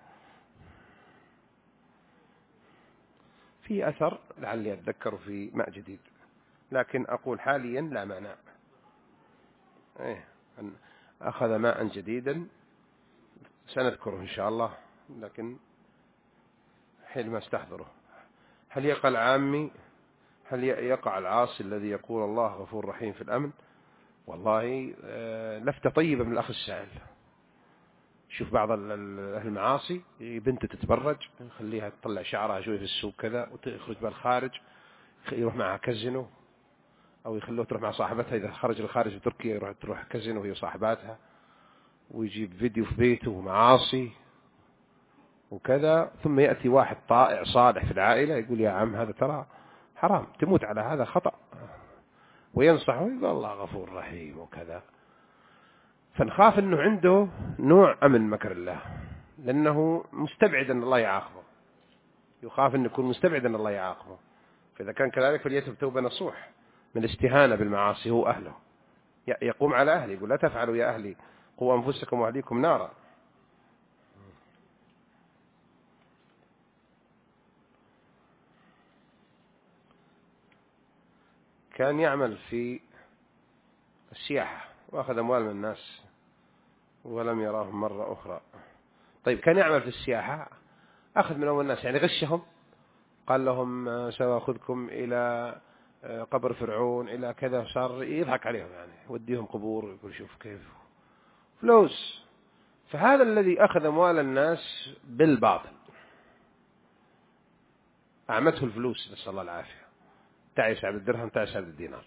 في أثر لعلي أتذكر في ماء جديد، لكن أقول حاليا لا مانع. أن أخذ ماء جديدا سنذكره إن شاء الله، لكن حين ما استحضره. هل يقع العامي، هل يقع العاصي الذي يقول الله غفور رحيم في الأمن؟ والله لفتة طيبة من الأخ السائل. شوف بعض المعاصي بنت تتبرج يخليها تطلع شعرها شوي في السوق كذا وتخرج بالخارج، يروح معها كزنه أو يخلوه تروح مع صاحبتها، إذا خرج للخارج تركيا تروح كازينو وهي صاحباتها، ويجيب فيديو في بيته ومعاصي وكذا. ثم يأتي واحد طائع صالح في العائلة يقول يا عم هذا ترى حرام، تموت على هذا خطأ، وينصحه ويقول الله غفور رحيم وكذا. فنخاف أنه عنده نوع أمن مكر الله، لأنه مستبعد أن الله يعاقبه، يخاف أن يكون مستبعد أن الله يعاقبه. فإذا كان كذلك فليتب توبة نصوح من الاستهانة بالمعاصي هو أهله، يقوم على أهله يقول لا تفعلوا يا أهلي، قوا أنفسكم وأهليكم نارا. كان يعمل في السياحة وأخذ أموال من الناس ولم يراهم مرة أخرى. طيب كان يعمل في السياحة، أخذ من أموال الناس، يعني غشهم، قال لهم سأخذكم إلى قبر فرعون إلى كذا، صار يضحك عليهم، يعني وديهم قبور ويقول شوف كيف فلوس. فهذا الذي أخذ أموال الناس بالباطل أعمته الفلوس، نسأل الله العافية، تعيس عبد الدرهم تعيس عبد الدينار.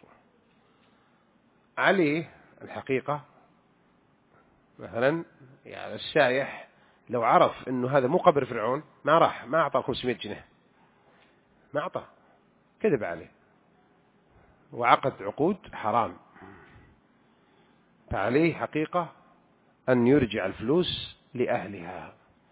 عليه الحقيقة مثلا يعني السايح لو عرف أنه هذا مو قبر فرعون ما راح، ما أعطى 500 جنيه، ما أعطى، كذب عليه وعقد عقود حرام. فعليه حقيقة أن يرجع الفلوس لأهلها،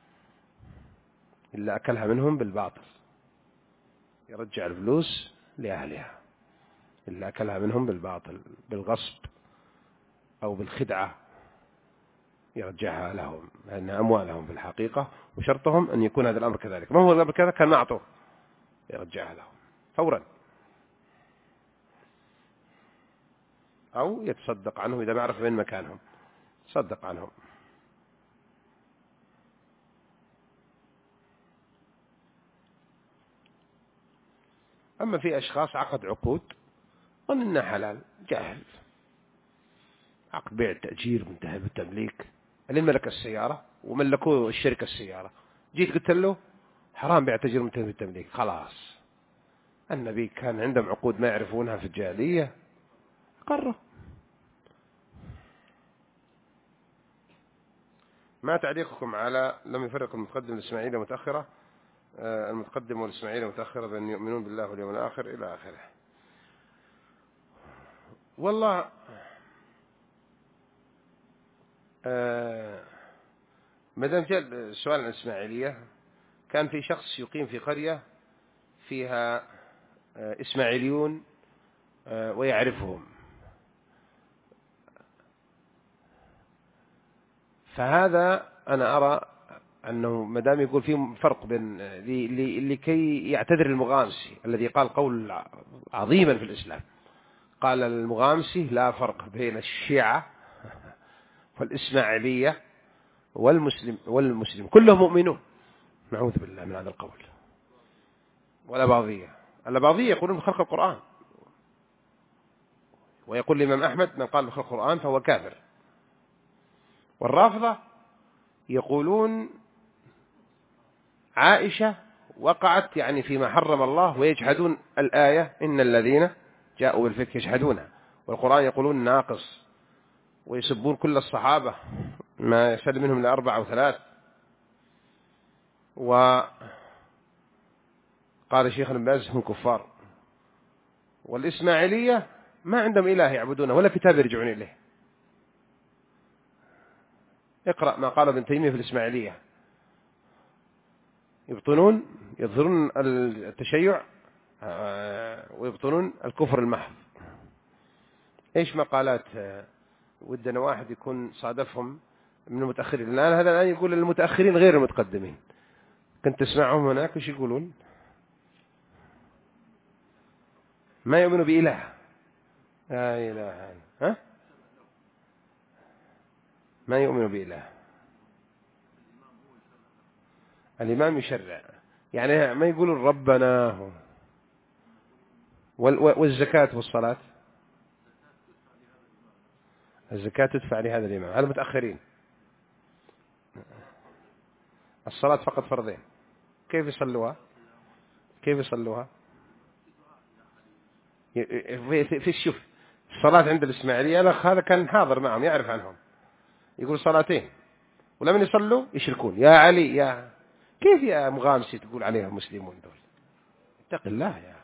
إلا أكلها منهم بالباطل، يرجع الفلوس لأهلها إلا أكلها منهم بالباطل، بالغصب أو بالخدعة يرجعها لهم، لأن أموالهم في الحقيقة، وشرطهم أن يكون هذا الأمر كذلك. ما هو الأمر كذا كان ما أعطوه، يرجعها لهم فورا، أو يتصدق عنهم إذا ما عرف وين مكانهم، تصدق عنهم. أما في أشخاص عقد عقود ظن إنها حلال، جاهل، عقد بيع تأجير منتهى بالتمليك، اللي ملك السيارة وملكوه الشركة السيارة، جيت قلت له حرام بيع تأجير منتهى بالتمليك، خلاص. النبي كان عندهم عقود ما يعرفونها في الجاهلية، قرر. ما تعليقكم على لم يفرق المتقدم والإسماعيلية متأخرة، المتقدم والإسماعيلية متأخرة بأن يؤمنون بالله واليوم الآخر إلى آخره؟ والله ما دام جاء السؤال عن الإسماعيلية، كان في شخص يقيم في قرية فيها إسماعيليون ويعرفهم، فهذا أنا أرى أنه ما دام يقول فيه فرق بين لكي يعتذر المغامسي الذي قال قول عظيما في الإسلام، قال المغامسي لا فرق بين الشيعة والإسماعيلية والمسلم كلهم مؤمنون، نعوذ بالله من هذا القول. الأباضية يقولون بخلق القرآن، ويقول الإمام أحمد من قال بخلق القرآن فهو كافر. والرافضة يقولون عائشة وقعت يعني فيما حرم الله، ويجحدون الآية إن الذين جاءوا بالفك يجحدونها، والقرآن يقولون ناقص، ويسبون كل الصحابة ما يشهد منهم لأربعة أو ثلاث. وقال شيخ ابن باز هم كفار. والإسماعيلية ما عندهم إله يعبدونه ولا كتاب يرجعون إليه. اقرأ ما قال ابن تيمية في الإسماعيلية، يظهرون التشيع ويبطنون الكفر المحض. ايش مقالات ودنا واحد يكون صادفهم من المتأخرين الآن، هذا الآن يقول المتأخرين غير المتقدمين، كنت تسمعهم هناك وش يقولون؟ ما يؤمنوا بإله، لا إله ها؟ ما يؤمنوا بإله، الإمام يشرع، يعني ما يقولون ربنا. والزكاة والصلاة، الزكاة تدفع لهذا الإمام، هذا متأخرين. الصلاة فقط فرضين، كيف يصلوها؟ في الشوف الصلاة عند الإسماعيلية، الأخ هذا كان حاضر معهم يعرف عنهم، يقول صلاتين ولما يصلوا يشركون. يا علي يا كيف يا مغامسي تقول عليهم مسلمون دول؟ اتق الله يا.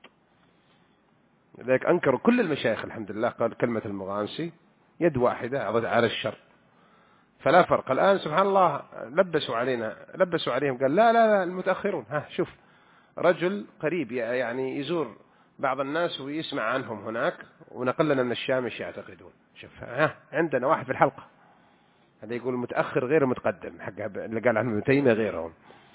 لذلك أنكروا كل المشايخ الحمد لله، قال كلمة المغامسي يد واحدة على الشر، فلا فرق. الآن سبحان الله لبسوا عليهم، قال لا لا لا المتأخرون. ها شوف رجل قريب يعني يزور بعض الناس ويسمع عنهم هناك، ونقل لنا من الشام ايش يعتقدون. شوف ها عندنا واحد في الحلقة هذا يقول متأخر غير متقدم، حق اللي قال عنه ابن تيمية غيرهم.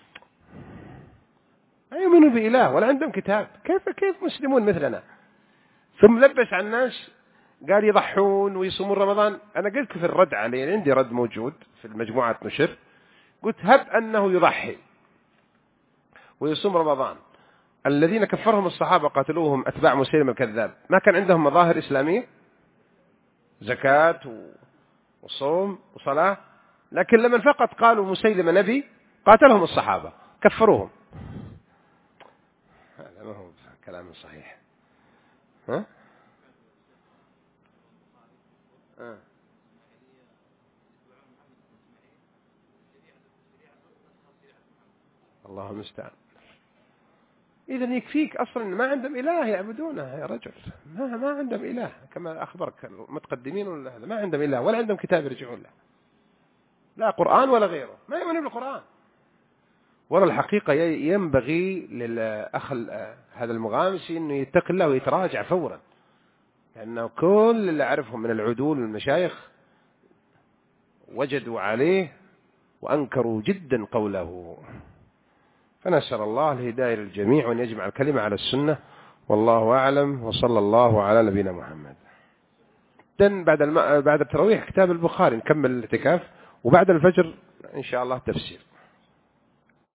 لا يؤمنوا بإله ولا عندهم كتاب، كيف مسلمون مثلنا؟ ثم لبس على الناس قال يضحون ويصومون رمضان. أنا قلت في الرد عليه، عندي رد موجود في المجموعة نشر، قلت هب أنه يضحي ويصوم رمضان، الذين كفرهم الصحابة قاتلوهم أتباع مسيلمة الكذاب ما كان عندهم مظاهر إسلامية، زكاة وصوم وصلاة، لكن لما فقط قالوا مسيلمة نبي قاتلهم الصحابة كفروهم. هذا ما هو كلام صحيح. ها؟ الله المستعان. إذا يكفيك أصلا ما عندهم إله يعبدونه يا رجل، ما عندهم إله كما أخبرك المتقدمين، ولا هذا ما عندهم إله ولا عندهم كتاب يرجعون له، لا قرآن ولا غيره، ما يؤمنون بالقرآن. ولا الحقيقة ينبغي للأخ هذا المغامسي أنه يتقي الله ويتراجع فورا، لأنه كل اللي أعرفهم من العدول والمشايخ وجدوا عليه وأنكروا جدا قوله. فنسأل الله الهداية للجميع وأن يجمع الكلمة على السنة، والله أعلم، وصلى الله على نبينا محمد. بعد التراويح كتاب البخاري نكمل الاعتكاف، وبعد الفجر إن شاء الله تفسير.